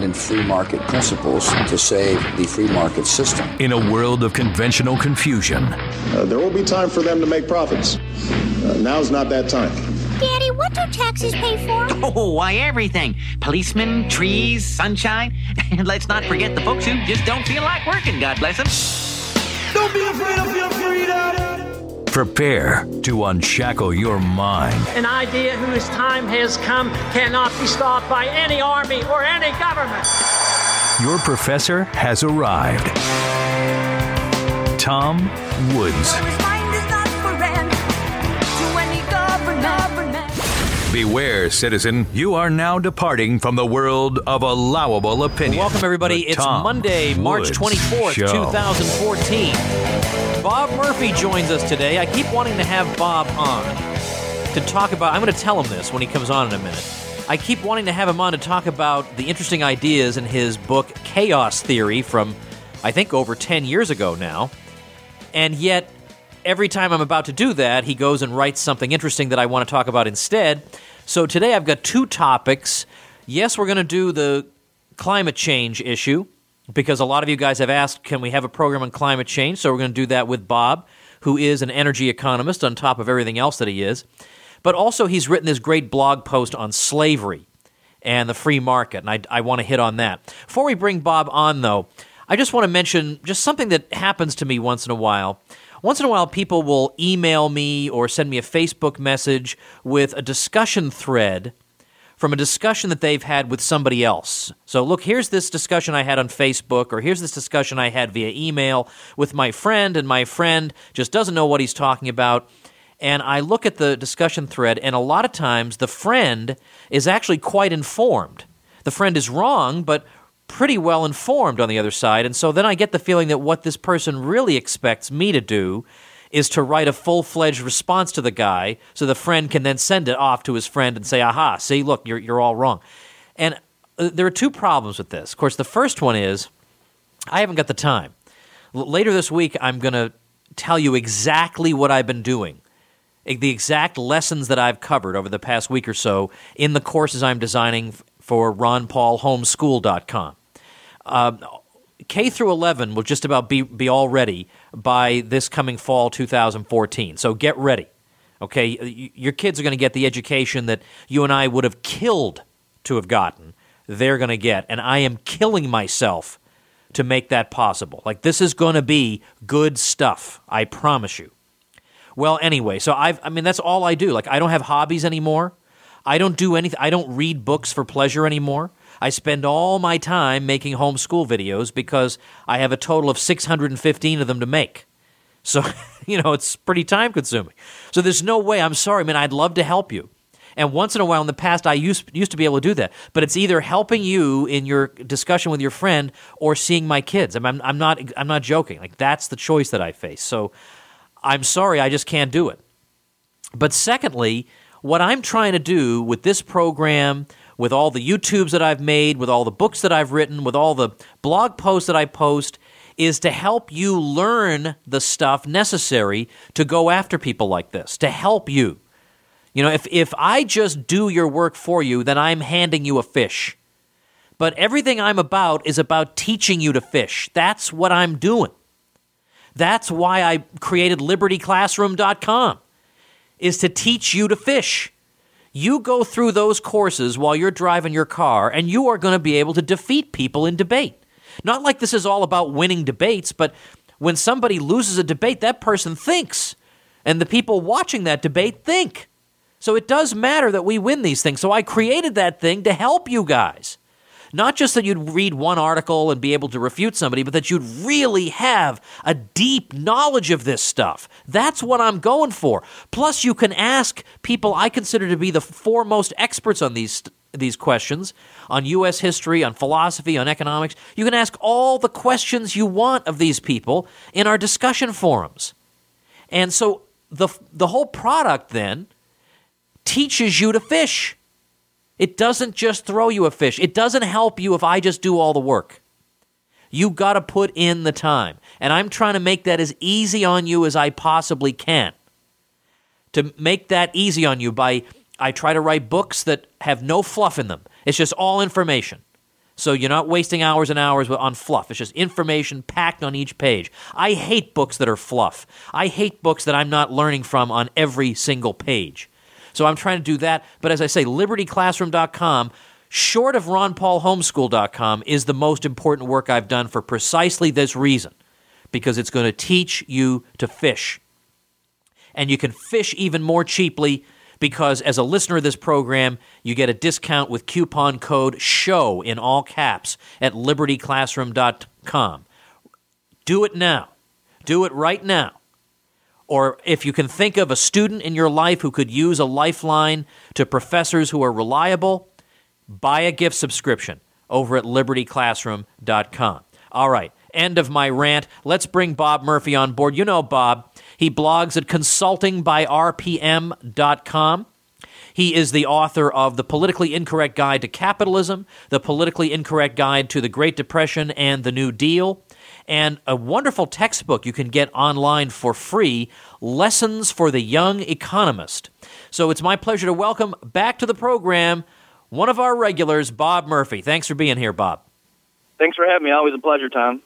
in free market principles to save the free market system. In a world of conventional confusion, there will be time for them to make profits. Now's not that time. Daddy, what do taxes pay for? Oh, why, everything. Policemen, trees, sunshine. And let's not forget the folks who just don't feel like working, God bless them. Don't be afraid of your freedom. Prepare to unshackle your mind. An idea whose time has come cannot be stopped by any army or any government. Your professor has arrived. Tom Woods. Beware, citizen. You are now departing from the world of allowable opinion. Welcome, everybody. It's Monday, March 24th, 2014. Bob Murphy joins us today. I keep wanting to have Bob on to talk about... I'm going to tell him this when he comes on in a minute. I keep wanting to have him on to talk about the interesting ideas in his book, Chaos Theory, from, I think, over 10 years ago now. And yet, every time I'm about to do that, he goes and writes something interesting that I want to talk about instead. So today I've got two topics. Yes, we're going to do the climate change issue, because a lot of you guys have asked, can we have a program on climate change? So we're going to do that with Bob, who is an energy economist on top of everything else that he is. But also he's written this great blog post on slavery and the free market, and I want to hit on that. Before we bring Bob on, though, I just want to mention just something that happens to me once in a while. Once in a while, people will email me or send me a Facebook message with a discussion thread from a discussion that they've had with somebody else. So look, here's this discussion I had on Facebook, or here's this discussion I had via email with my friend, and my friend just doesn't know what he's talking about. And I look at the discussion thread, and a lot of times the friend is actually quite informed. The friend is wrong, but pretty well informed on the other side. And so then I get the feeling that what this person really expects me to do is to write a full-fledged response to the guy so the friend can then send it off to his friend and say, aha, see, look, you're all wrong. And there are two problems with this. Of course, the first one is I haven't got the time. Later this week, I'm going to tell you exactly what I've been doing, the exact lessons that I've covered over the past week or so in the courses I'm designing for RonPaulHomeschool.com. K through 11 will just about be all ready by this coming fall 2014. So get ready. Okay, your kids are going to get the education that you and I would have killed to have gotten. They're going to get, and I am killing myself to make that possible. Like, this is going to be good stuff, I promise you. Well, anyway, so that's all I do. Like, I don't have hobbies anymore. I don't do anything. I don't read books for pleasure anymore. I spend all my time making homeschool videos because I have a total of 615 of them to make. So, it's pretty time-consuming. So there's no way. I'm sorry, man. I'd love to help you. And once in a while in the past, I used to be able to do that. But it's either helping you in your discussion with your friend or seeing my kids. I'm not joking. Like, that's the choice that I face. So I'm sorry, I just can't do it. But secondly, what I'm trying to do with this program, with all the YouTubes that I've made, with all the books that I've written, with all the blog posts that I post, is to help you learn the stuff necessary to go after people like this, to help you. If I just do your work for you, then I'm handing you a fish. But everything I'm about is about teaching you to fish. That's what I'm doing. That's why I created LibertyClassroom.com, is to teach you to fish. You go through those courses while you're driving your car, and you are going to be able to defeat people in debate. Not like this is all about winning debates, but when somebody loses a debate, that person thinks, and the people watching that debate think. So it does matter that we win these things. So I created that thing to help you guys. Not just that you'd read one article and be able to refute somebody, but that you'd really have a deep knowledge of this stuff. That's what I'm going for. Plus, you can ask people I consider to be the foremost experts on these questions, on U.S. history, on philosophy, on economics. You can ask all the questions you want of these people in our discussion forums. And so the whole product then teaches you to fish. It doesn't just throw you a fish. It doesn't help you if I just do all the work. You got to put in the time. And I'm trying to make that as easy on you as I possibly can. To make that easy on you I try to write books that have no fluff in them. It's just all information. So you're not wasting hours and hours on fluff. It's just information packed on each page. I hate books that are fluff. I hate books that I'm not learning from on every single page. So I'm trying to do that. But as I say, LibertyClassroom.com, short of RonPaulHomeschool.com, is the most important work I've done for precisely this reason, because it's going to teach you to fish. And you can fish even more cheaply because as a listener of this program, you get a discount with coupon code SHOW in all caps at LibertyClassroom.com. Do it now. Do it right now. Or if you can think of a student in your life who could use a lifeline to professors who are reliable, buy a gift subscription over at LibertyClassroom.com. All right, end of my rant. Let's bring Bob Murphy on board. You know Bob. He blogs at consultingbyrpm.com. He is the author of The Politically Incorrect Guide to Capitalism, The Politically Incorrect Guide to the Great Depression and the New Deal, and a wonderful textbook you can get online for free, Lessons for the Young Economist. So it's my pleasure to welcome back to the program one of our regulars, Bob Murphy. Thanks for being here, Bob. Thanks for having me. Always a pleasure, Tom.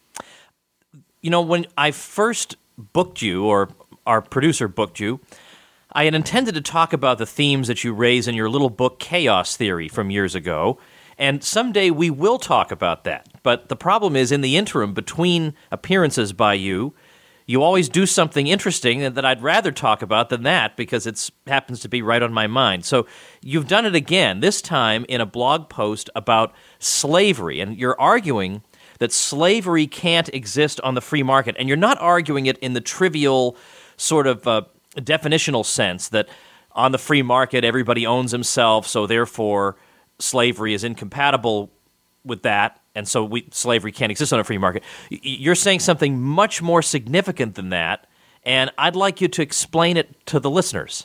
You know, when I first booked you, or our producer booked you, I had intended to talk about the themes that you raise in your little book, Chaos Theory, from years ago, and someday we will talk about that. But the problem is, in the interim, between appearances by you, you always do something interesting that I'd rather talk about than that, because it happens to be right on my mind. So you've done it again, this time in a blog post about slavery, and you're arguing that slavery can't exist on the free market. And you're not arguing it in the trivial sort of definitional sense that on the free market everybody owns himself, so therefore slavery is incompatible with that, and so slavery can't exist on a free market. You're saying something much more significant than that, and I'd like you to explain it to the listeners.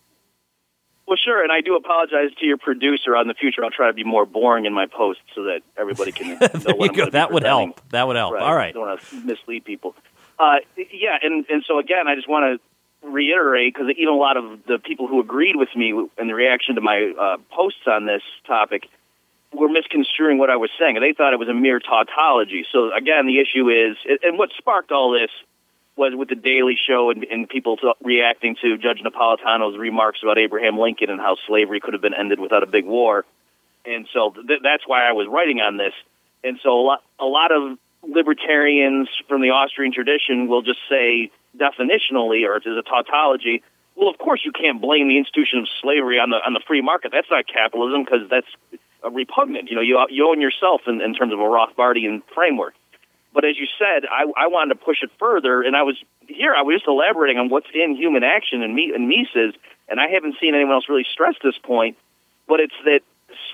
Well, sure, and I do apologize to your producer. On the future, I'll try to be more boring in my posts so that everybody can know what I'm going to be That would presenting. help. That would help. Right. All right. I don't want to mislead people. Yeah, and so again, I just want to reiterate, because even a lot of the people who agreed with me in the reaction to my posts on this topic were misconstruing what I was saying. They thought it was a mere tautology. So again, the issue is, and what sparked all this was with the Daily Show and people reacting to Judge Napolitano's remarks about Abraham Lincoln and how slavery could have been ended without a big war. And so that's why I was writing on this. And so a lot of libertarians from the Austrian tradition will just say definitionally, or if there's a tautology, well, of course you can't blame the institution of slavery on the free market. That's not capitalism, because that's repugnant. You know, you own yourself in terms of a Rothbardian framework. But as you said, I wanted to push it further, and I was just elaborating on what's in human action and Mises, and I haven't seen anyone else really stress this point, but it's that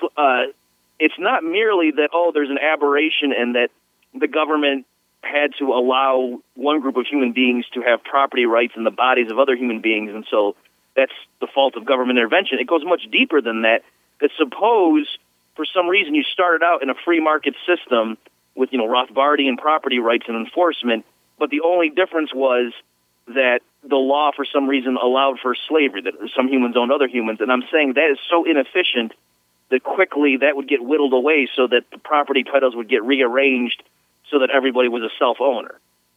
it's not merely that, there's an aberration and that the government had to allow one group of human beings to have property rights in the bodies of other human beings, and so that's the fault of government intervention. It goes much deeper than that. That suppose, for some reason, you started out in a free market system with, Rothbardian property rights and enforcement, but the only difference was that the law, for some reason, allowed for slavery, that some humans owned other humans. And I'm saying that is so inefficient that quickly that would get whittled away so that the property titles would get rearranged so that everybody was a self-owner.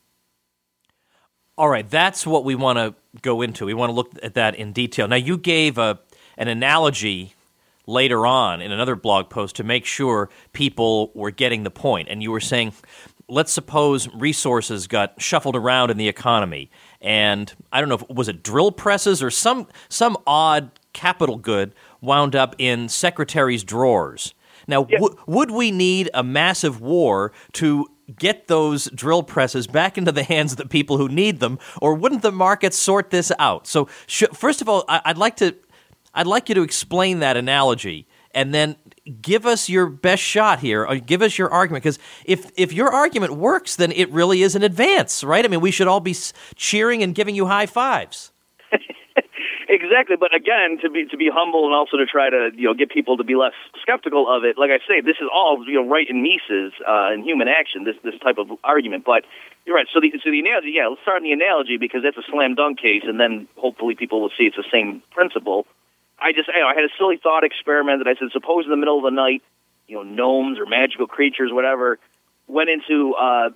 All right, that's what we want to go into. We want to look at that in detail. Now, you gave an analogy later on in another blog post to make sure people were getting the point. And you were saying, let's suppose resources got shuffled around in the economy. And I don't know, was it drill presses or some odd capital good wound up in secretaries' drawers. Now, would we need a massive war to get those drill presses back into the hands of the people who need them, or wouldn't the market sort this out? So, first of all, I'd like you to explain that analogy, and then give us your best shot here, or give us your argument, because if your argument works, then it really is an advance, right? I mean, we should all be cheering and giving you high fives. Exactly, but again, to be humble and also to try to get people to be less skeptical of it. Like I say, this is all right in Mises in Human Action. This type of argument, but you're right. So the analogy, let's start in the analogy because that's a slam dunk case, and then hopefully people will see it's the same principle. I had a silly thought experiment that I said, suppose in the middle of the night, gnomes or magical creatures, whatever, went into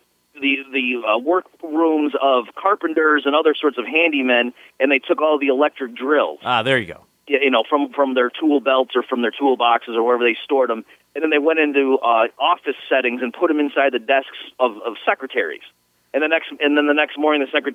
the workrooms of carpenters and other sorts of handymen, and they took all the electric drills. There you go. From their tool belts or from their toolboxes or wherever they stored them, and then they went into office settings and put them inside the desks of secretaries. And then the next morning, so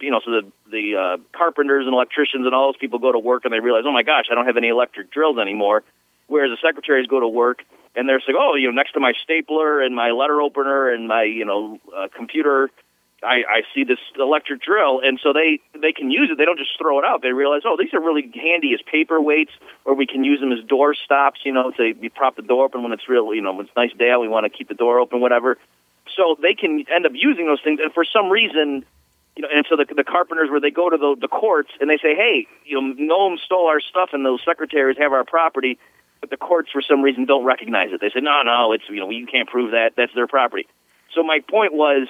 the carpenters and electricians and all those people go to work and they realize, oh my gosh, I don't have any electric drills anymore. Whereas the secretaries go to work and they're saying, oh, next to my stapler and my letter opener and my computer, I see this electric drill, and so they can use it. They don't just throw it out. They realize, oh, these are really handy as paperweights, or we can use them as door stops. To prop the door open when it's real. When it's a nice day out, we want to keep the door open, whatever. So they can end up using those things, and for some reason, and so the carpenters, where they go to the courts and they say, hey, gnomes stole our stuff, and those secretaries have our property, but the courts for some reason don't recognize it. They say, no, it's you can't prove that. That's their property. So my point was,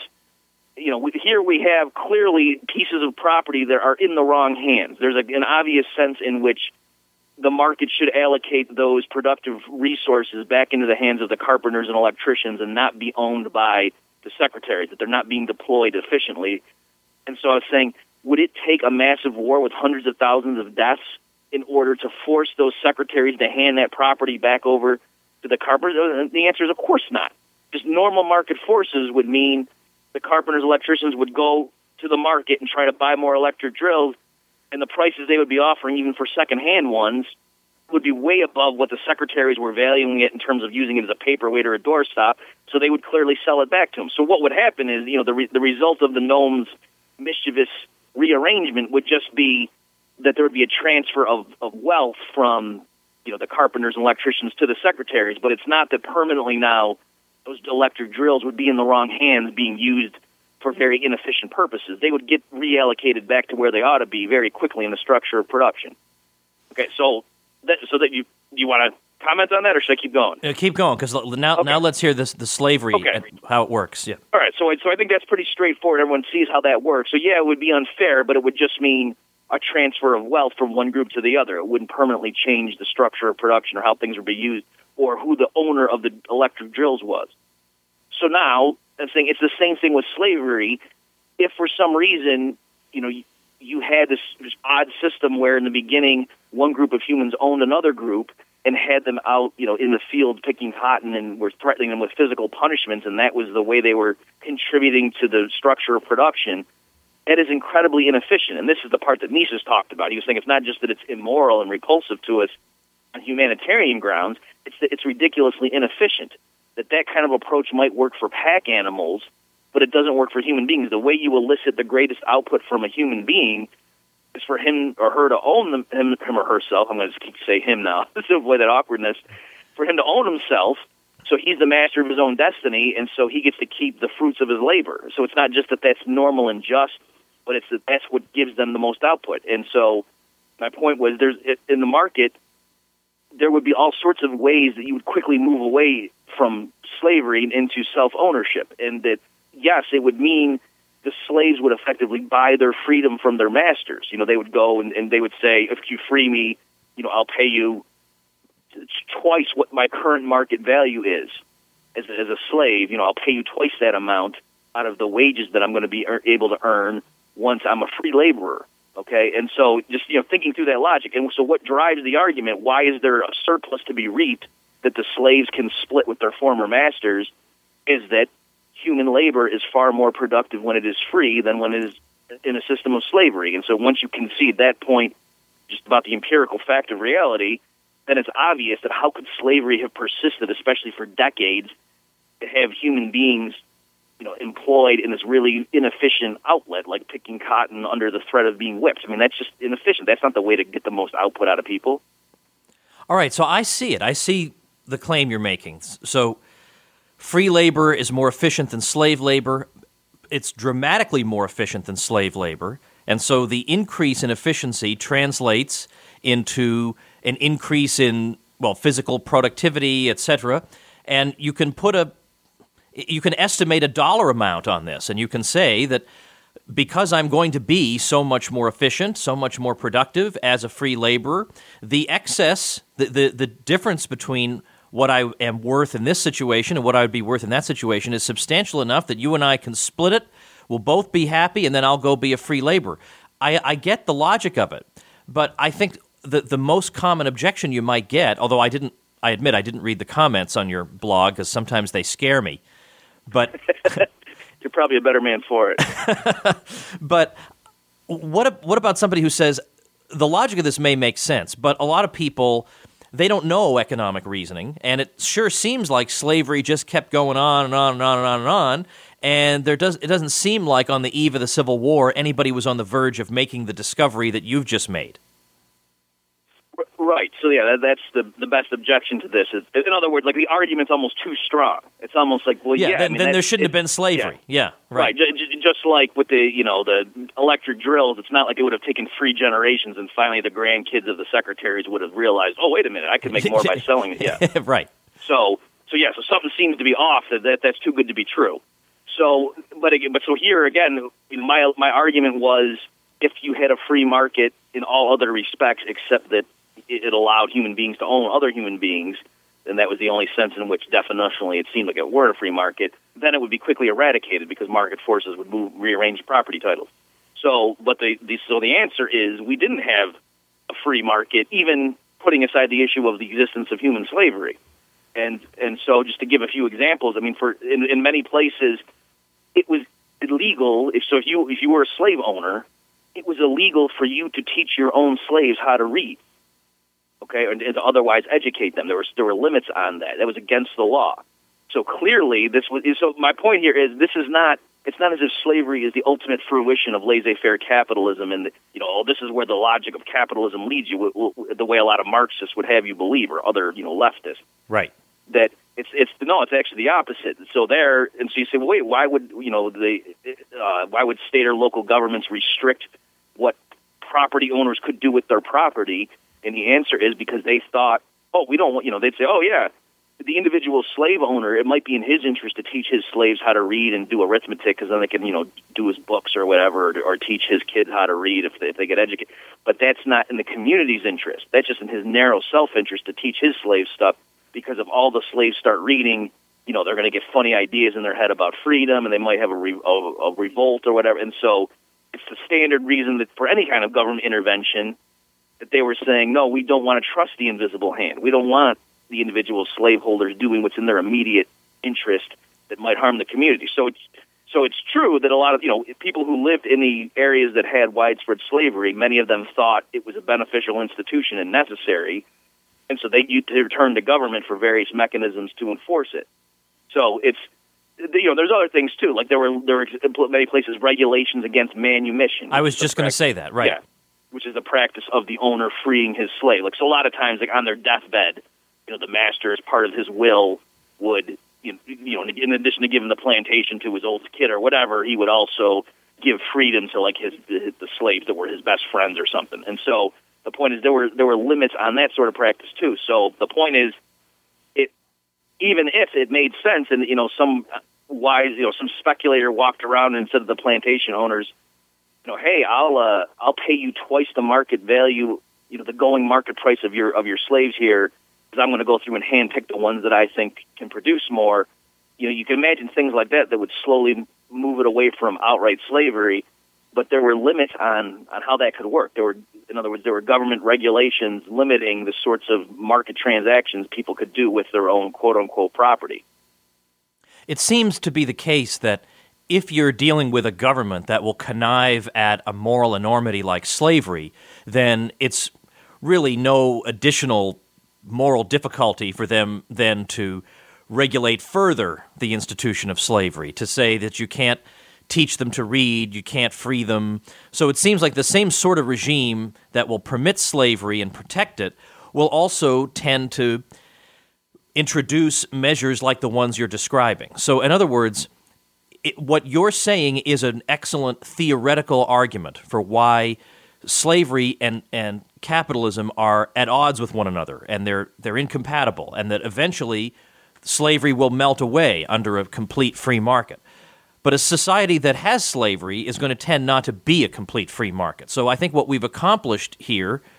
here we have clearly pieces of property that are in the wrong hands. There's an obvious sense in which the market should allocate those productive resources back into the hands of the carpenters and electricians and not be owned by the secretaries, that they're not being deployed efficiently. And so I was saying, would it take a massive war with hundreds of thousands of deaths in order to force those secretaries to hand that property back over to the carpenters? And the answer is, of course not. Just normal market forces would mean the carpenters, electricians would go to the market and try to buy more electric drills, and the prices they would be offering, even for secondhand ones, would be way above what the secretaries were valuing it in terms of using it as a paperweight or a doorstop, so they would clearly sell it back to them. So what would happen is, the result of the gnomes' mischievous rearrangement would just be that there would be a transfer of wealth from, the carpenters and electricians to the secretaries, but it's not that permanently now those electric drills would be in the wrong hands being used for very inefficient purposes. They would get reallocated back to where they ought to be very quickly in the structure of production. Okay, so you want to comment on that, or should I keep going? Keep going, because now let's hear the slavery and how it works. Yeah. All right, so I think that's pretty straightforward. Everyone sees how that works. So yeah, it would be unfair, but it would just mean a transfer of wealth from one group to the other. It wouldn't permanently change the structure of production or how things would be used or who the owner of the electric drills was. So now, I'm saying it's the same thing with slavery. If for some reason, you had this odd system where in the beginning one group of humans owned another group and had them out, in the field picking cotton and were threatening them with physical punishments, and that was the way they were contributing to the structure of production, that is incredibly inefficient. And this is the part that Mises talked about. He was saying it's not just that it's immoral and repulsive to us on humanitarian grounds, it's that it's ridiculously inefficient. That kind of approach might work for pack animals, but it doesn't work for human beings. The way you elicit the greatest output from a human being is for him or her to own him or herself. I'm going to just say him now to avoid that awkwardness. For him to own himself, so he's the master of his own destiny, and so he gets to keep the fruits of his labor. So it's not just that that's normal and just, but it's that that's what gives them the most output. And so my point was, in the market, there would be all sorts of ways that you would quickly move away from slavery into self-ownership, and that, yes, it would mean the slaves would effectively buy their freedom from their masters. They would go and they would say, if you free me, I'll pay you twice what my current market value is as a slave. I'll pay you twice that amount out of the wages that I'm going to be able to earn once I'm a free laborer. Okay, and so just thinking through that logic, and so what drives the argument? Why is there a surplus to be reaped that the slaves can split with their former masters? Is that human labor is far more productive when it is free than when it is in a system of slavery. And so once you concede that point, just about the empirical fact of reality, then it's obvious that how could slavery have persisted, especially for decades, to have human beings employed in this really inefficient outlet, like picking cotton under the threat of being whipped. I mean, that's just inefficient. That's not the way to get the most output out of people. All right, so I see it. I see the claim you're making. So free labor is more efficient than slave labor. It's dramatically more efficient than slave labor. And so the increase in efficiency translates into an increase in, physical productivity, etc. And you can estimate a dollar amount on this, and you can say that because I'm going to be so much more efficient, so much more productive as a free laborer, the excess, the difference between what I am worth in this situation and what I would be worth in that situation is substantial enough that you and I can split it. We'll both be happy, and then I'll go be a free laborer. I get the logic of it, but I think the most common objection you might get, although I admit I didn't read the comments on your blog because sometimes they scare me, but you're probably a better man for it. But what about somebody who says the logic of this may make sense, but a lot of people, they don't know economic reasoning, and it sure seems like slavery just kept going on and on and on and on and on. And it doesn't seem like on the eve of the Civil War anybody was on the verge of making the discovery that you've just made. Right. So, yeah, that's the best objection to this. In other words, like the argument's almost too strong. It's almost like, well, yeah. Then there shouldn't have been slavery. Yeah, right. Just like with the electric drills, it's not like it would have taken 3 generations and finally the grandkids of the secretaries would have realized, oh, wait a minute, I could make more by selling it. Yeah. Right. So something seems to be off. That's too good to be true. So, but so here again, my argument was if you had a free market in all other respects, except that it allowed human beings to own other human beings, and that was the only sense in which definitionally it seemed like it were a free market, then it would be quickly eradicated because market forces would rearrange property titles. So, but the answer is we didn't have a free market, even putting aside the issue of the existence of human slavery. And so, just to give a few examples, I mean, in many places, it was illegal. If you were a slave owner, it was illegal for you to teach your own slaves how to read. Okay, and to otherwise educate them. There were limits on that. That was against the law. So clearly, So my point here is it's not as if slavery is the ultimate fruition of laissez-faire capitalism, and this is where the logic of capitalism leads you, the way a lot of Marxists would have you believe, or other leftists. Right. That it's actually the opposite. So you say, well, wait, why would why would state or local governments restrict what property owners could do with their property? And the answer is because they thought, we don't want, they'd say, the individual slave owner, it might be in his interest to teach his slaves how to read and do arithmetic because then they can, do his books or whatever, or teach his kids how to read if they get educated. But that's not in the community's interest. That's just in his narrow self-interest to teach his slaves stuff because if all the slaves start reading, they're going to get funny ideas in their head about freedom and they might have a revolt or whatever. And so it's the standard reason that for any kind of government intervention that they were saying, no, we don't want to trust the invisible hand. We don't want the individual slaveholders doing what's in their immediate interest that might harm the community. So it's true that a lot of people who lived in the areas that had widespread slavery, many of them thought it was a beneficial institution and necessary, and so they turned to government for various mechanisms to enforce it. So it's there's other things too, like there were in many places regulations against manumission. I was just going to say that, right? Yeah. Which is the practice of the owner freeing his slave. Like, so a lot of times, like on their deathbed, the master, as part of his will, would, in addition to giving the plantation to his old kid or whatever, he would also give freedom to like the slaves that were his best friends or something. And so the point is there were limits on that sort of practice too. So the point is, even if it made sense, and some wise, some speculator walked around and said to the plantation owners, hey, I'll pay you twice the market value, the going market price of your slaves here, because I'm going to go through and handpick the ones that I think can produce more. You can imagine things like that would slowly move it away from outright slavery, but there were limits on how that could work. In other words, there were government regulations limiting the sorts of market transactions people could do with their own quote-unquote property. It seems to be the case that if you're dealing with a government that will connive at a moral enormity like slavery, then it's really no additional moral difficulty for them then to regulate further the institution of slavery, to say that you can't teach them to read, you can't free them. So it seems like the same sort of regime that will permit slavery and protect it will also tend to introduce measures like the ones you're describing. So in other words, what you're saying is an excellent theoretical argument for why slavery and capitalism are at odds with one another, and they're incompatible, and that eventually slavery will melt away under a complete free market. But a society that has slavery is going to tend not to be a complete free market. So I think what we've accomplished here,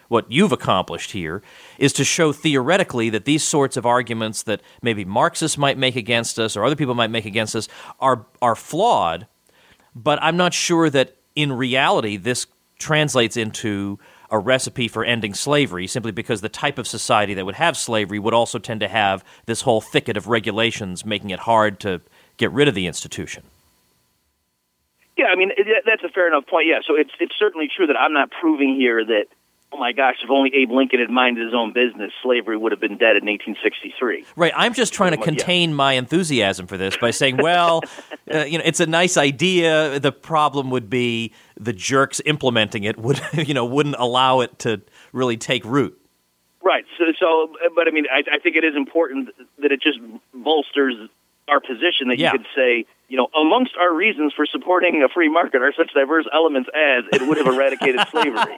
what you've accomplished here, is to show theoretically that these sorts of arguments that maybe Marxists might make against us or other people might make against us are flawed, but I'm not sure that in reality this translates into a recipe for ending slavery, simply because the type of society that would have slavery would also tend to have this whole thicket of regulations making it hard to get rid of the institution. Yeah, I mean, that's a fair enough point. Yeah, so it's certainly true that I'm not proving here that, oh my gosh, if only Abe Lincoln had minded his own business, slavery would have been dead in 1863. Right. I'm just trying to contain my enthusiasm for this by saying, well, it's a nice idea. The problem would be the jerks implementing it wouldn't allow it to really take root. Right. So, but I mean, I think it is important that it just bolsters our position that you could say, amongst our reasons for supporting a free market are such diverse elements as it would have eradicated slavery.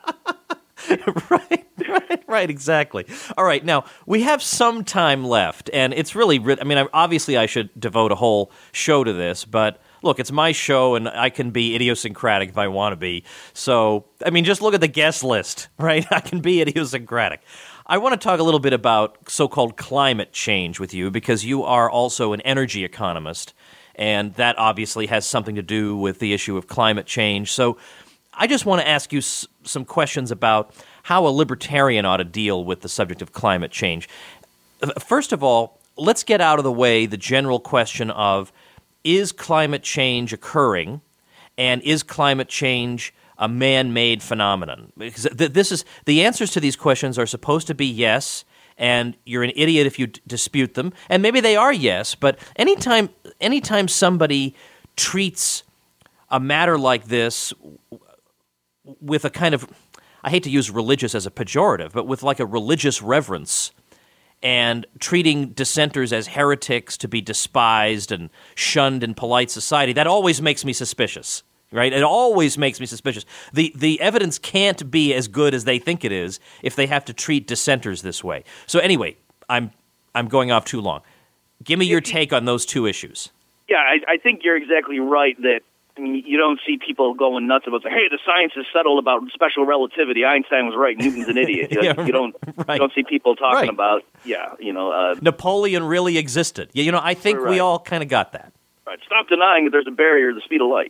Right, exactly. All right, now, we have some time left, and it's really, obviously I should devote a whole show to this, but look, it's my show, and I can be idiosyncratic if I want to be. So, just look at the guest list, right? I can be idiosyncratic. I want to talk a little bit about so-called climate change with you, because you are also an energy economist, and that obviously has something to do with the issue of climate change. So I just want to ask you some questions about how a libertarian ought to deal with the subject of climate change. First of all, let's get out of the way the general question of, is climate change occurring, and is climate change a man-made phenomenon? Because the answers to these questions are supposed to be yes, and you're an idiot if you dispute them. And maybe they are yes, but anytime somebody treats a matter like this with a kind of, I hate to use religious as a pejorative, but with like a religious reverence, and treating dissenters as heretics to be despised and shunned in polite society, that always makes me suspicious. Right? It always makes me suspicious. The evidence can't be as good as they think it is if they have to treat dissenters this way. So anyway, I'm going off too long. Give me your take on those two issues. Yeah, I think you're exactly right that you don't see people going nuts about, hey, the science is settled about special relativity. Einstein was right. Newton's an idiot. You don't see people talking about, Napoleon really existed. I think we all kind of got that. Right. Stop denying that there's a barrier to the speed of light.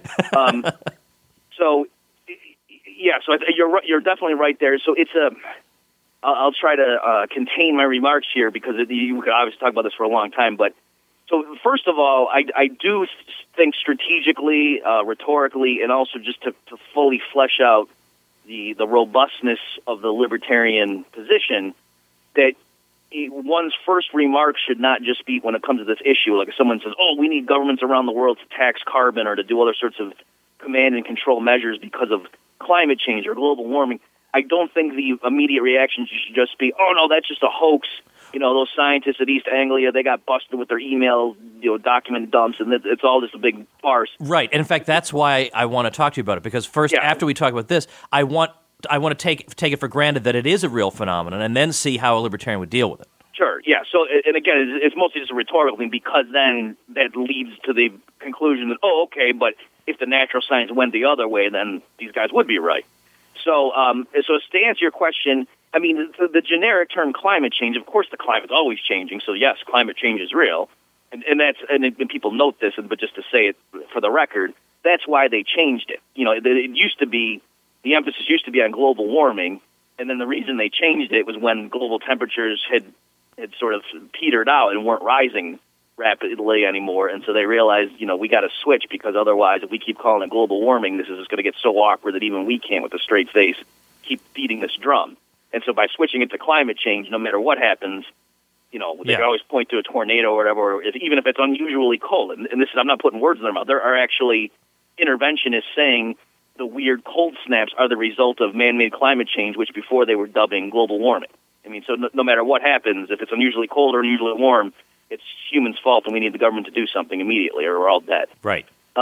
So you're definitely right there. So it's I'll try to contain my remarks here because you could obviously talk about this for a long time. But so first of all, I do think strategically, rhetorically, and also just to fully flesh out the robustness of the libertarian position, that one's first remark should not just be when it comes to this issue, like if someone says, oh, we need governments around the world to tax carbon or to do other sorts of command and control measures because of climate change or global warming. I don't think the immediate reaction should just be, oh, no, that's just a hoax. Those scientists at East Anglia, they got busted with their email, document dumps, and it's all just a big farce. Right. And in fact, that's why I want to talk to you about it, because first, after we talk about this, I want to take it for granted that it is a real phenomenon, and then see how a libertarian would deal with it. Sure, yeah. So, and again, it's mostly just a rhetorical thing, because then that leads to the conclusion that, oh, okay, but if the natural science went the other way, then these guys would be right. So, so to answer your question, the generic term climate change, of course the climate's always changing, so yes, climate change is real, and people note this, but just to say it for the record, that's why they changed it. It used to be, the emphasis used to be on global warming, and then the reason they changed it was when global temperatures had sort of petered out and weren't rising rapidly anymore, and so they realized, we got to switch, because otherwise, if we keep calling it global warming, this is just going to get so awkward that even we can't, with a straight face, keep beating this drum. And so by switching it to climate change, no matter what happens, they can always point to a tornado or whatever, or even if it's unusually cold. And this is, I'm not putting words in their mouth. There are actually interventionists saying the weird cold snaps are the result of man-made climate change, which before they were dubbing global warming. So no matter what happens, if it's unusually cold or unusually warm, it's humans' fault, and we need the government to do something immediately, or we're all dead. Right.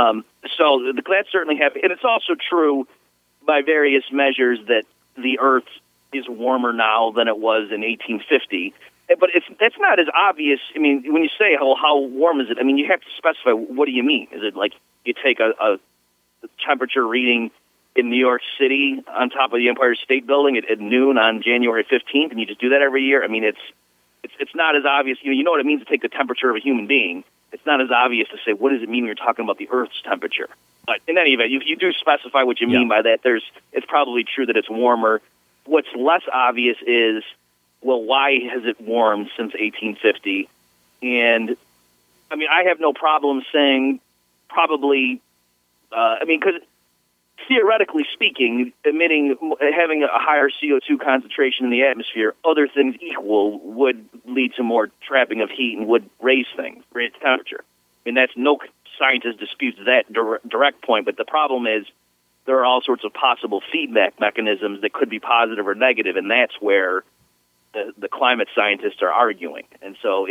So that certainly happened. And it's also true by various measures that the Earth is warmer now than it was in 1850. But that's not as obvious. When you say, how warm is it, you have to specify, what do you mean? Is it like you take a temperature reading in New York City on top of the Empire State Building at noon on January 15th, and you just do that every year. I mean, it's not as obvious. You know what it means to take the temperature of a human being. It's not as obvious to say, what does it mean when you're talking about the Earth's temperature? But in any event, you do specify what you mean by that. It's probably true that it's warmer. What's less obvious is, well, why has it warmed since 1850? And, I mean, I have no problem saying probably, because theoretically speaking, having a higher CO2 concentration in the atmosphere, other things equal, would lead to more trapping of heat and would raise the temperature. I mean, that's no scientist disputes that direct point, but the problem is there are all sorts of possible feedback mechanisms that could be positive or negative, and that's where the climate scientists are arguing. And so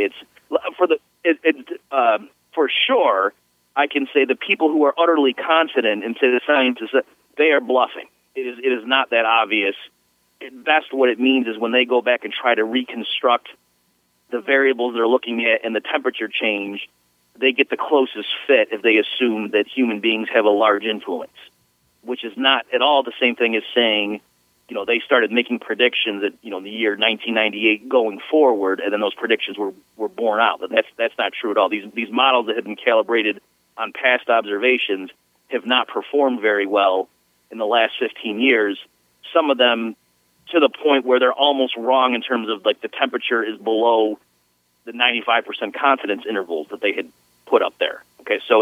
for sure, I can say the people who are utterly confident and say the scientists, they are bluffing. It is not that obvious. At best, what it means is when they go back and try to reconstruct the variables they're looking at and the temperature change, they get the closest fit if they assume that human beings have a large influence, which is not at all the same thing as saying, they started making predictions at, the year 1998 going forward, and then those predictions were borne out. But that's not true at all. These models that have been calibrated on past observations have not performed very well in the last 15 years. Some of them to the point where they're almost wrong in terms of like the temperature is below the 95% confidence intervals that they had put up there. Okay, so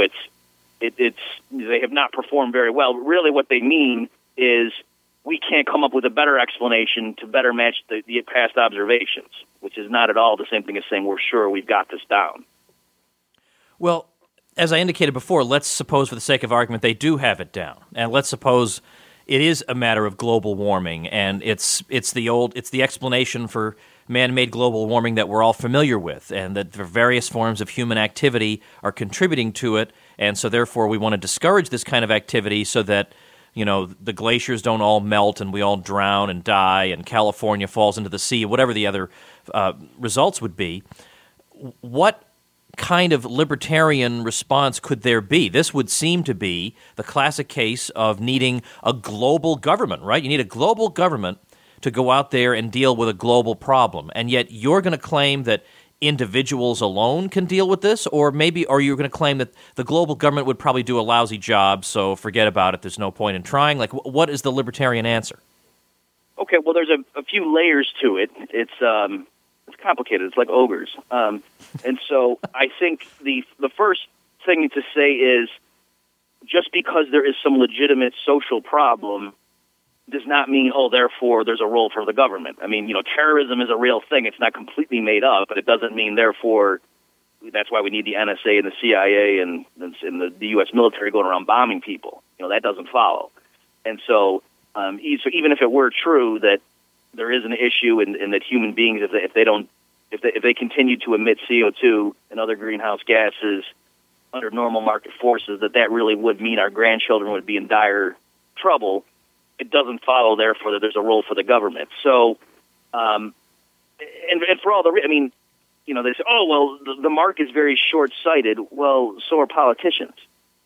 they have not performed very well. But really what they mean is we can't come up with a better explanation to better match the past observations, which is not at all the same thing as saying we're sure we've got this down. Well, as I indicated before, let's suppose for the sake of argument they do have it down. And let's suppose it is a matter of global warming, and it's the explanation for man-made global warming that we're all familiar with, and that the various forms of human activity are contributing to it, and so therefore we want to discourage this kind of activity so that the glaciers don't all melt and we all drown and die and California falls into the sea, whatever the other results would be. What kind of libertarian response could there be? This would seem to be the classic case of needing a global government, right? You need a global government to go out there and deal with a global problem. And yet you're going to claim that individuals alone can deal with this? Or maybe are you going to claim that the global government would probably do a lousy job, so forget about it, there's no point in trying? Like, what is the libertarian answer? Okay, well, there's a few layers to it. It's complicated. It's like ogres. And so I think the first thing to say is just because there is some legitimate social problem does not mean, therefore there's a role for the government. I mean, terrorism is a real thing. It's not completely made up, but it doesn't mean, therefore, that's why we need the NSA and the CIA and the U.S. military going around bombing people. That doesn't follow. And so even if it were true that there is an issue and that human beings, if they continue to emit CO2 and other greenhouse gases under normal market forces, that really would mean our grandchildren would be in dire trouble. It doesn't follow, therefore, that there's a role for the government. So, and for all they say, the mark is very short-sighted. Well, so are politicians.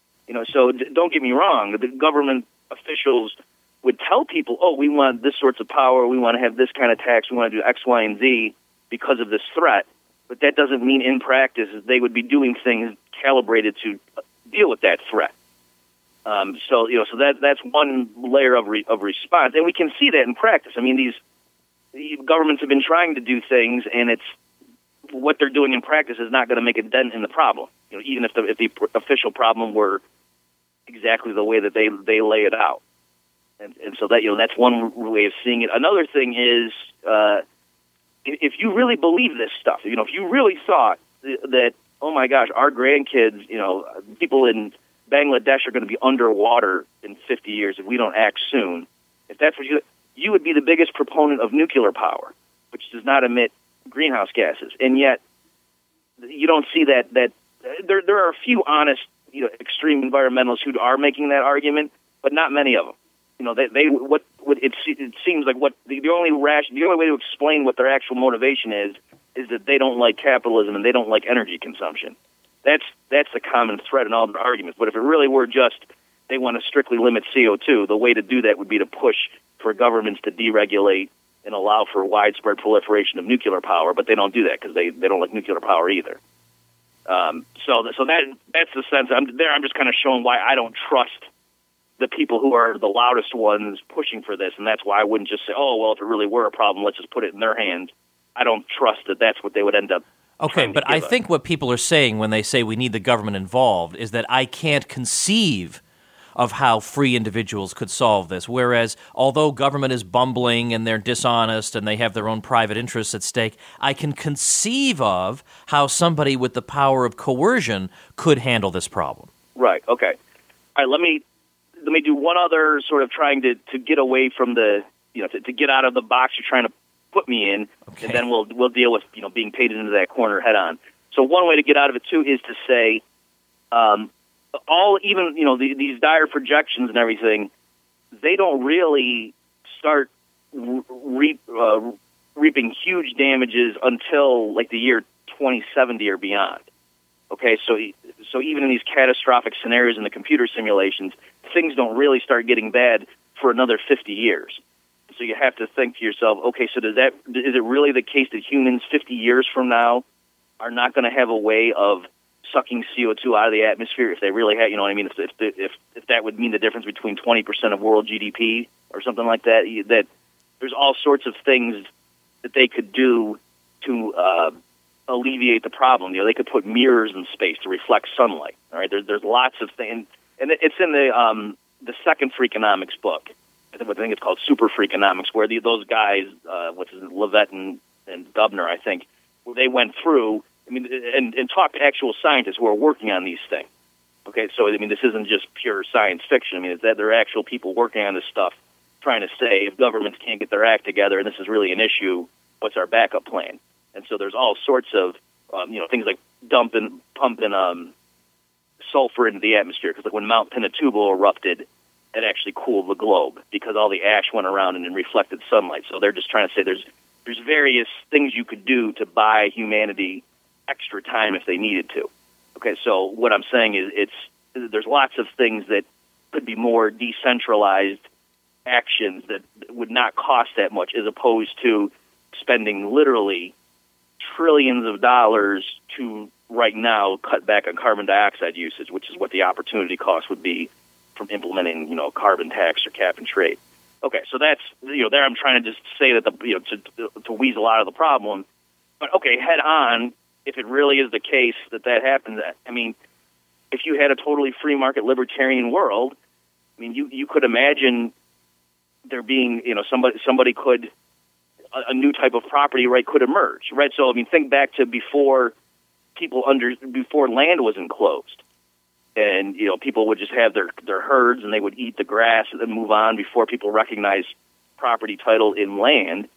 So don't get me wrong. The government officials would tell people, we want this sorts of power, we want to have this kind of tax, we want to do X, Y, and Z because of this threat. But that doesn't mean in practice they would be doing things calibrated to deal with that threat. So that's one layer of response, and we can see that in practice. I mean, these governments have been trying to do things, and it's what they're doing in practice is not going to make a dent in the problem. Even if the official problem were exactly the way that they lay it out, and so that's one way of seeing it. Another thing is if you really believe this stuff, if you really thought that oh my gosh, our grandkids, people in Bangladesh are going to be underwater in 50 years if we don't act soon. If that's what you would be the biggest proponent of nuclear power, which does not emit greenhouse gases. And yet you don't see that there are a few honest, extreme environmentalists who are making that argument, but not many of them. It seems like the only way to explain what their actual motivation is that they don't like capitalism and they don't like energy consumption. That's the common thread in all their arguments. But if it really were just they want to strictly limit CO2. The way to do that would be to push for governments to deregulate and allow for widespread proliferation of nuclear power, but they don't do that because they don't like nuclear power either. So that's the sense. I'm just kind of showing why I don't trust the people who are the loudest ones pushing for this, and that's why I wouldn't just say, oh, well, if it really were a problem, let's just put it in their hands. I don't trust that that's what they would end up. Okay, but I think what people are saying when they say we need the government involved is that I can't conceive of how free individuals could solve this, whereas although government is bumbling and they're dishonest and they have their own private interests at stake, I can conceive of how somebody with the power of coercion could handle this problem. Right, okay. All right, let me do one other sort of trying to get away from the, to get out of the box you're trying to put me in, and then we'll deal with, being painted into that corner head on. So one way to get out of it, too, is to say, these dire projections and everything, they don't really start reaping huge damages until like the year 2070 or beyond. Okay, so even in these catastrophic scenarios in the computer simulations, things don't really start getting bad for another 50 years. So you have to think to yourself, okay, so is it really the case that humans 50 years from now are not going to have a way of sucking CO2 out of the atmosphere if they really had, if that would mean the difference between 20% of world GDP or something like that, that there's all sorts of things that they could do to alleviate the problem. They could put mirrors in space to reflect sunlight. All right, there's lots of things, and it's in the second Freakonomics book. I think it's called Super Freakonomics, where those guys, Levitt and Dubner, I think, where they went through, and talked to actual scientists who are working on these things. Okay, so this isn't just pure science fiction. It's that there are actual people working on this stuff, trying to say if governments can't get their act together and this is really an issue, what's our backup plan? And so there's all sorts of things like pumping sulfur into the atmosphere, because like when Mount Pinatubo erupted, it actually cooled the globe because all the ash went around and reflected sunlight. So they're just trying to say there's various things you could do to buy humanity extra time if they needed to. Okay, so what I'm saying is there's lots of things that could be more decentralized actions that would not cost that much, as opposed to spending literally trillions of dollars to right now cut back on carbon dioxide usage, which is what the opportunity cost would be from implementing, carbon tax or cap and trade. Okay, so that's, there I'm trying to just say that to weasel out of the problem. But okay, head on, if it really is the case that happens, if you had a totally free market libertarian world, you could imagine there being, somebody could, a new type of property right could emerge, right? So, think back to before land was enclosed. And, people would just have their herds and they would eat the grass and then move on before people recognized property title in land.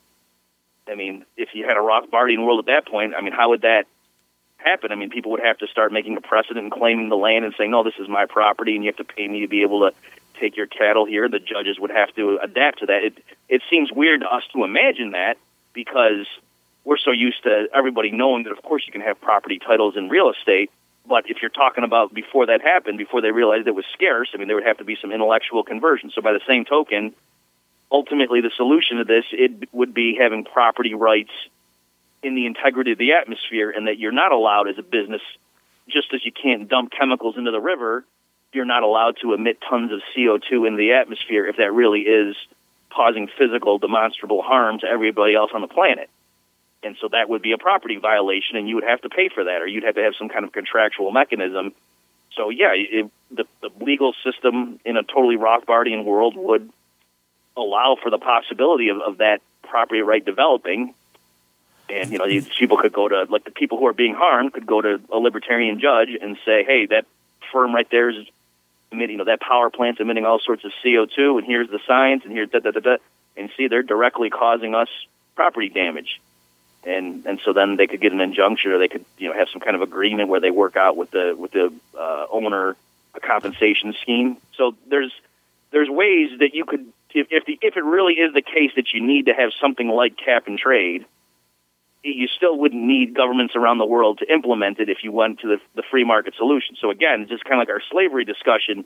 If you had a Rothbardian world at that point, how would that happen? People would have to start making a precedent and claiming the land and saying, no, this is my property and you have to pay me to be able to take your cattle here. The judges would have to adapt to that. It seems weird to us to imagine that because we're so used to everybody knowing that, of course, you can have property titles in real estate. But if you're talking about before that happened, before they realized it was scarce, there would have to be some intellectual conversion. So by the same token, ultimately the solution to this, it would be having property rights in the integrity of the atmosphere, and that you're not allowed as a business, just as you can't dump chemicals into the river, you're not allowed to emit tons of CO2 into the atmosphere if that really is causing physical, demonstrable harm to everybody else on the planet. And so that would be a property violation, and you would have to pay for that, or you'd have to have some kind of contractual mechanism. So, yeah, the legal system in a totally Rothbardian world would allow for the possibility of that property right developing. And, these people could go to, like the people who are being harmed could go to a libertarian judge and say, hey, that firm right there is emitting, that power plant's emitting all sorts of CO2, and here's the science, and here's da-da-da-da. And see, they're directly causing us property damage. And so then they could get an injunction, or they could have some kind of agreement where they work out with the owner a compensation scheme. So there's ways that you could, if it really is the case that you need to have something like cap and trade, you still wouldn't need governments around the world to implement it if you went to the free market solution. So again, just kind of like our slavery discussion,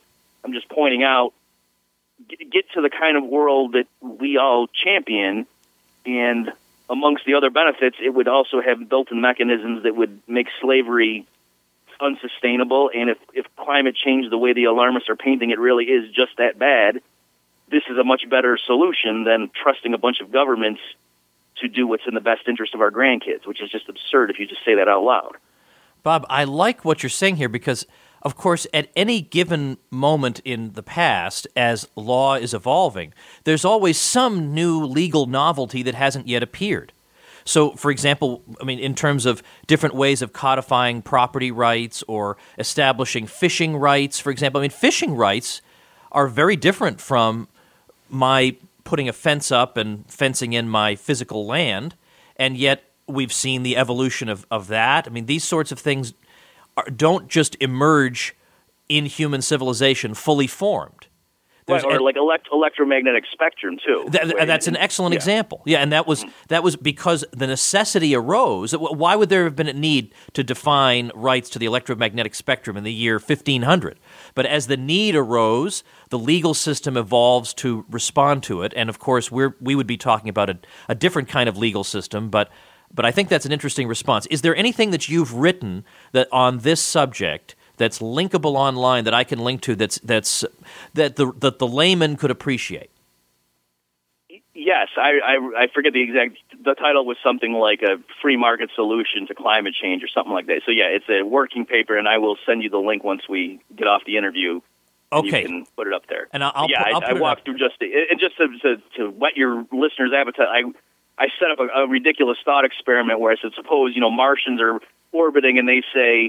I'm just pointing out, get to the kind of world that we all champion, and amongst the other benefits, it would also have built-in mechanisms that would make slavery unsustainable. And if climate change, the way the alarmists are painting it, really is just that bad, this is a much better solution than trusting a bunch of governments to do what's in the best interest of our grandkids, which is just absurd if you just say that out loud. Bob, I like what you're saying here because, of course, at any given moment in the past, as law is evolving, there's always some new legal novelty that hasn't yet appeared. So, for example, I mean, in terms of different ways of codifying property rights or establishing fishing rights, for example, I mean, fishing rights are very different from my putting a fence up and fencing in my physical land, and yet we've seen the evolution of that. I mean, these sorts of things don't just emerge in human civilization fully formed. Right, or like electromagnetic spectrum, too. That's an excellent example. Yeah, and that was because the necessity arose. Why would there have been a need to define rights to the electromagnetic spectrum in the year 1500? But as the need arose, the legal system evolves to respond to it. And, of course, we would be talking about a different kind of legal system, but I think that's an interesting response. Is there anything that you've written that on this subject that's linkable online that I can link to that the layman could appreciate? Yes, I forget the title was something like a free market solution to climate change or something like that. So yeah, it's a working paper, and I will send you the link once we get off the interview. Okay, you can put it up there. And I walked through just to whet your listeners' appetite. I set up a ridiculous thought experiment where I said, suppose Martians are orbiting and they say,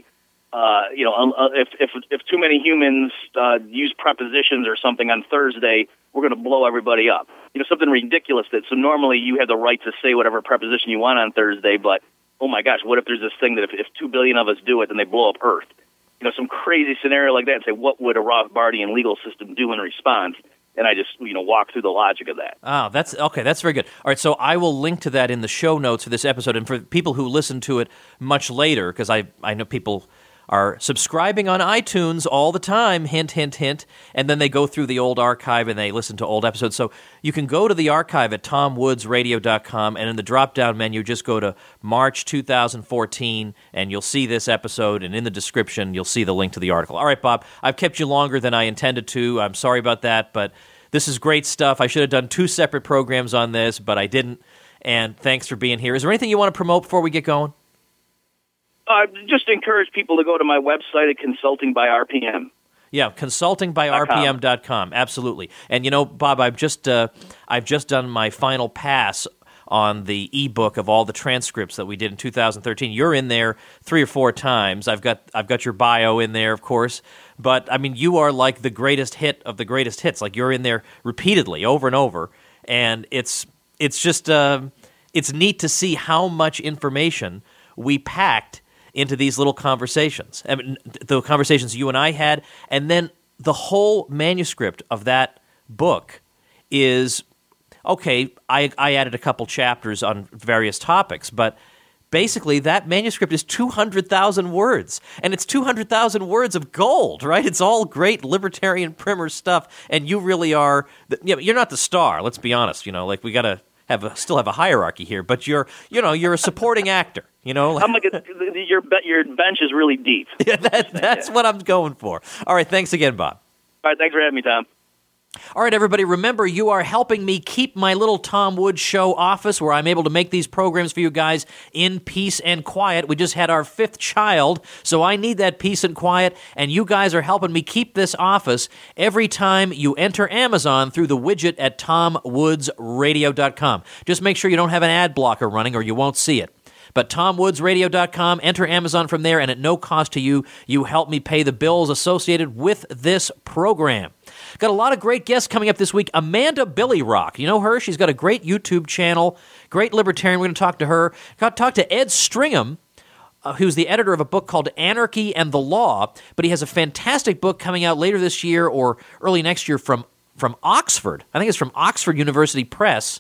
if too many humans use prepositions or something on Thursday, we're going to blow everybody up. Something ridiculous so normally you have the right to say whatever preposition you want on Thursday, but oh my gosh, what if there's this thing that if 2 billion of us do it, then they blow up Earth? Some crazy scenario like that, and say, what would a Rothbardian legal system do in response? And I just, walk through the logic of that. Oh, that's okay. That's very good. All right, so I will link to that in the show notes for this episode. And for people who listen to it much later, because I know people are subscribing on iTunes all the time, hint, hint, hint, and then they go through the old archive and they listen to old episodes. So you can go to the archive at tomwoodsradio.com, and in the drop-down menu, just go to March 2014, and you'll see this episode, and in the description, you'll see the link to the article. All right, Bob, I've kept you longer than I intended to. I'm sorry about that, but this is great stuff. I should have done 2 separate programs on this, but I didn't, and thanks for being here. Is there anything you want to promote before we get going? Just encourage people to go to my website at Consulting by RPM. Yeah, consultingbyRPM.com. Absolutely. And Bob, I've just done my final pass on the ebook of all the transcripts that we did in 2013. You're in there 3 or 4 times. I've got your bio in there, of course. But I mean, you are like the greatest hit of the greatest hits. Like you're in there repeatedly, over and over. And it's just it's neat to see how much information we packed into these little conversations. I mean, the conversations you and I had, and then the whole manuscript of that book is, okay, I added a couple chapters on various topics, but basically that manuscript is 200,000 words, and it's 200,000 words of gold, right? It's all great libertarian primer stuff, and you really are, you're not the star, let's be honest, like we got to still have a hierarchy here, but you're a supporting actor. I'm like your bench is really deep. Yeah, that's what I'm going for. All right, thanks again, Bob. All right, thanks for having me, Tom. All right, everybody, remember, you are helping me keep my little Tom Woods Show office where I'm able to make these programs for you guys in peace and quiet. We just had our 5th child, so I need that peace and quiet, and you guys are helping me keep this office every time you enter Amazon through the widget at tomwoodsradio.com. Just make sure you don't have an ad blocker running or you won't see it. But tomwoodsradio.com, enter Amazon from there, and at no cost to you, you help me pay the bills associated with this program. Got a lot of great guests coming up this week. Amanda Billy Rock. You know her? She's got a great YouTube channel, great libertarian. We're going to talk to her. Got to talk to Ed Stringham, who's the editor of a book called Anarchy and the Law, but he has a fantastic book coming out later this year or early next year from Oxford. I think it's from Oxford University Press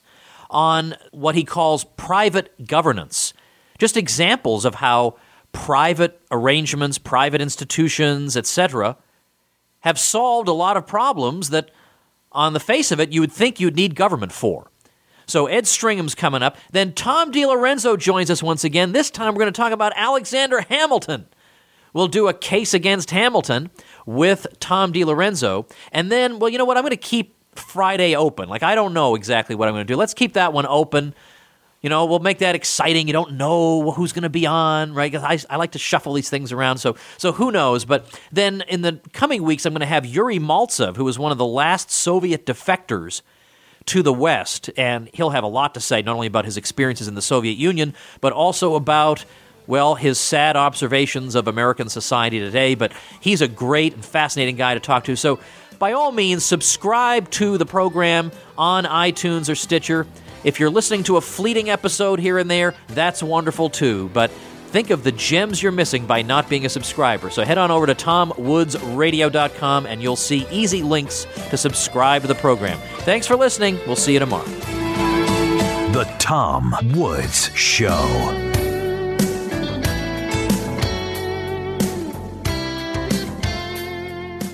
on what he calls private governance. Just examples of how private arrangements, private institutions, etc., have solved a lot of problems that, on the face of it, you would think you'd need government for. So Ed Stringham's coming up. Then Tom DiLorenzo joins us once again. This time we're going to talk about Alexander Hamilton. We'll do a case against Hamilton with Tom DiLorenzo. And then, well, you know what? I'm going to keep Friday open. Like, I don't know exactly what I'm going to do. Let's keep that one open. You know, we'll make that exciting. You don't know who's going to be on, right? 'Cause I like to shuffle these things around, so who knows? But then in the coming weeks, I'm going to have Yuri Maltsev, who was one of the last Soviet defectors to the West, and he'll have a lot to say, not only about his experiences in the Soviet Union, but also about, well, his sad observations of American society today. But he's a great and fascinating guy to talk to. So by all means, subscribe to the program on iTunes or Stitcher. If you're listening to a fleeting episode here and there, that's wonderful too. But think of the gems you're missing by not being a subscriber. So head on over to TomWoodsRadio.com and you'll see easy links to subscribe to the program. Thanks for listening. We'll see you tomorrow. The Tom Woods Show.